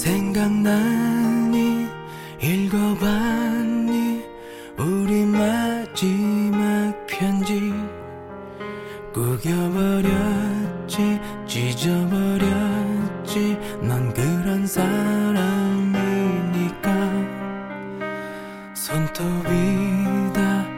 생각나니 읽어봤니 우리 마지막 편지. 구겨버렸지 찢어버렸지 넌 그런 사람이니까. 손톱이 다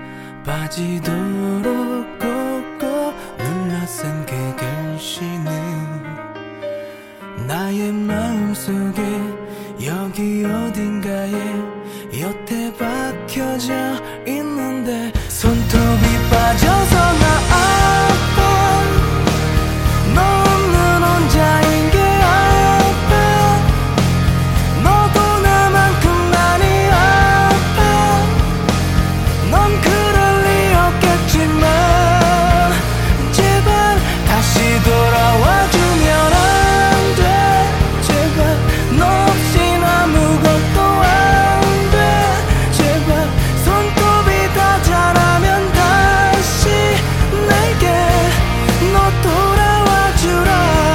빠지도록 꼭꼭 눌러쓴 그 글씨는 나의 마음속에 여기 어딘가에 여태 박혀져 있는데. 손톱이 빠져서 나 아파. 너 없는 혼자인 게 아파. 너도 나만큼 많이 아파. 넌 그럴 리 없겠지만 제발 다시 돌아와주면 안 돼. 제발 너 없인 아무것도 안 돼. 제발 손톱이 다 자라면 다시 내게 너 돌아와주라.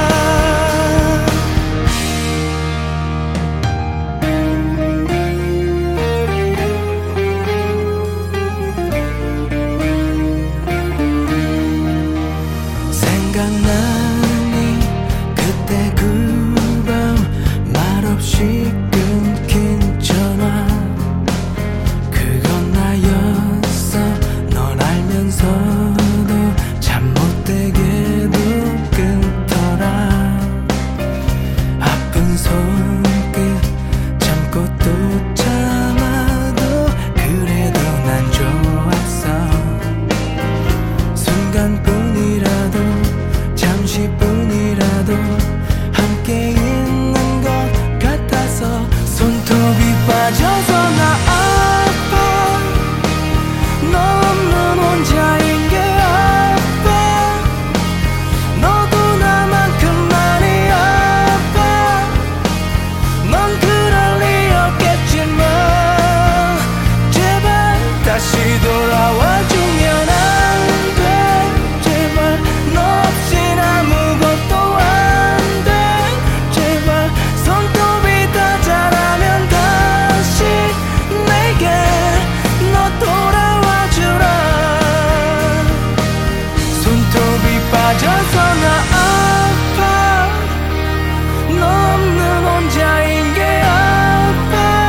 생각나니 그때 그 밤 말없이 끊긴 전화. 그건 나였어. 널 알면서도 잠 못되게도 끊더라. 아픈 손끝 참고 또 참아도 그래도 난 좋았어. 순간뿐이라도 잠시뿐이라도 함께 있는 것 같아서. 손톱이 빠져서 나 아파. 너 없는 혼자인 게 아파. 너도 나만큼 많이 아파. 넌 그럴 리 없겠지만 제발 다시 돌아와주면 안 돼. 제발 너 없인 아무것도 안 돼. 제발 손톱이 다 자라면 다시 내게 너 돌아와주라. 손톱이 빠져서 나 아파. 너 없는 혼자인 게 아파.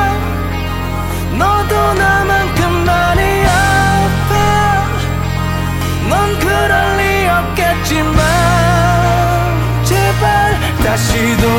너도 나만큼 많이 아파. 넌 그럴 리 없겠지만 제발 다시 돌아와주면